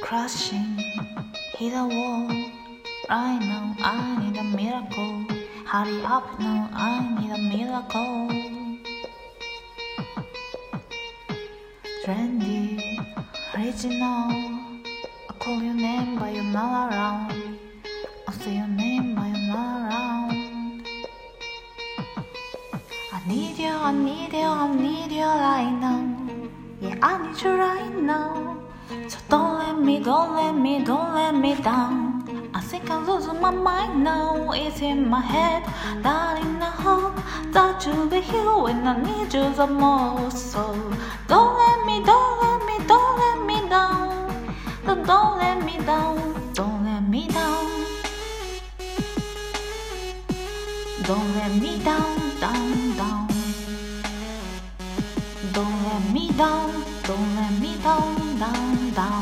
crashing, hit a wall. Right now, I need a miracle. Hurry up now, I need a miracle. Trendy, original. I call your name, but you're not around. I say your name, but you're not around. I need you, I need you, I need you right now. Yeah, I need you right now. So don't let me, don't let me, don't let me down. I think I'm losing my mind now. It's in my head, darling. I hope that you'll be here when I need you the most. So don't let me, don't let me, don't let me down. Don't let me down, don't let me down. Don't let me down, down, down. Don't let me down, don't let me down, down, down.